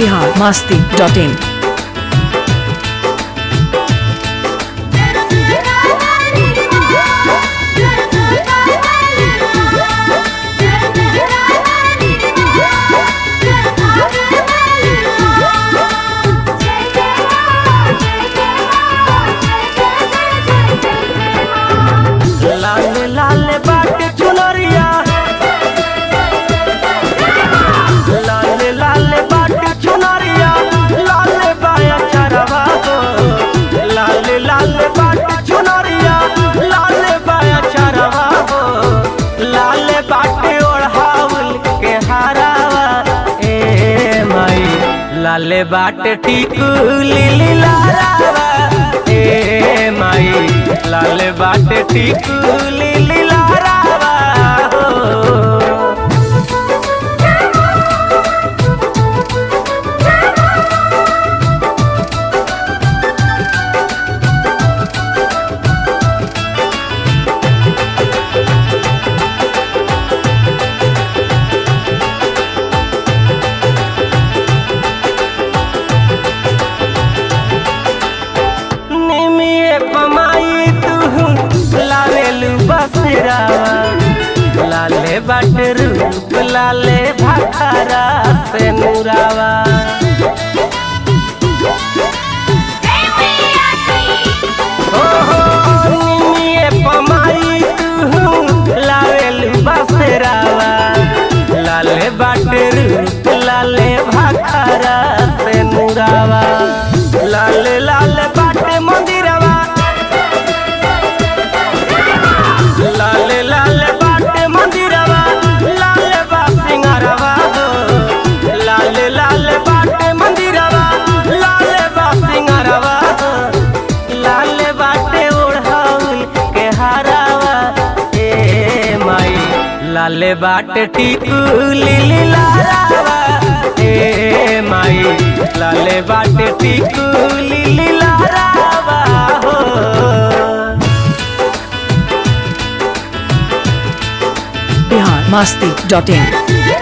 biharmasti.in। लाल लाल बाट चुनरिया, लाल लाल बाट चुनरिया, लाल बाया चरवा हो। लाल लाल बाट चुनरिया, लाल बाया चरवा हो। लाल बाट ओढ़ाउल के हरावा ए माई, लाल बाट टिकुली लारावा ए माई, लाल बाट टिकुली लारावा हो। निमिये पमाई तू लालेलु बसरावा, लाले बाट रूप लाले भाखारा से नूरावा। हो निमिये पमाई तू लालेलु बसरावा, लाले बाट रूप लाले भाखारा से नूरावा। लाल लाल बाटे मंदिरवा, लाल लाल बाटे मंदिरवा, लाल बा सिंगारवा हो। लाल लाल बाटे मंदिरवा, लाल बा सिंगारवा हो। लाल बाटे ओढ़ाउल के हरावा ए माई, लाल बाटे टिकुली लारावा ए माई, लाल बाटे टिकुली लारावा हो। biharmasti.in।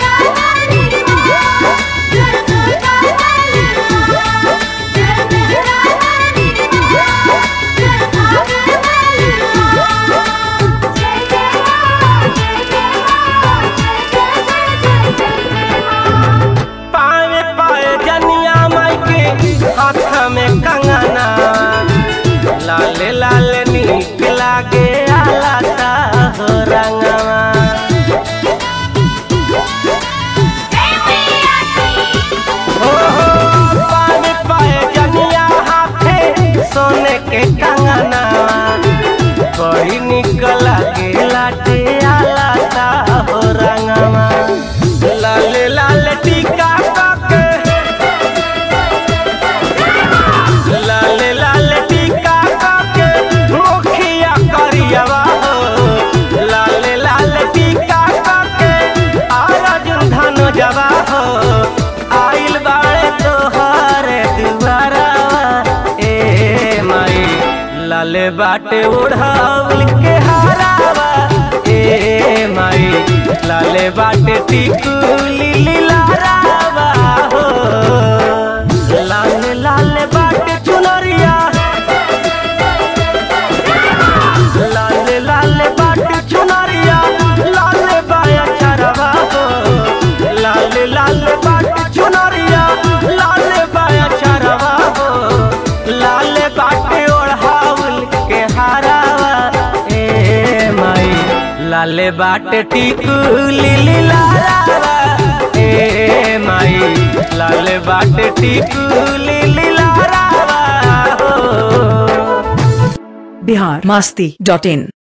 पावे पाए जनिया माई के हाथ में कंगना, लाल लाल नीक लागे आलाता हो रंगवा। हो पावे पाए जनिया हाथे सोने के कंगना, बड़ी निक लागे लाटे आलाता हो रंगवा। लाल लाल टीका काके, लाल लाल टीका काके मुखिया करियावा हो। लाल लाल टीका काके अर्जुन धन जवा हो। आइल बाड़े तोहरे दुआरावा ए माई, लाल बाटे ओढ़ाउल के हरावा ए माई, लाल बाटे टिकुली लारावा हो। लाल लाल बाटे चुनरिया, लाल लाल बाटे चुनरिया, लाल बाया चरवा हो। लाल लाल बाटे चुनरिया, लाल बाया चरवा हो। लाल बाटे ओढ़ाउल के हरावा ए माई, लाल बाटे टिकुली लारावा ए माई, लाल बाटे टिकुली लारावा हो। biharmasti.in।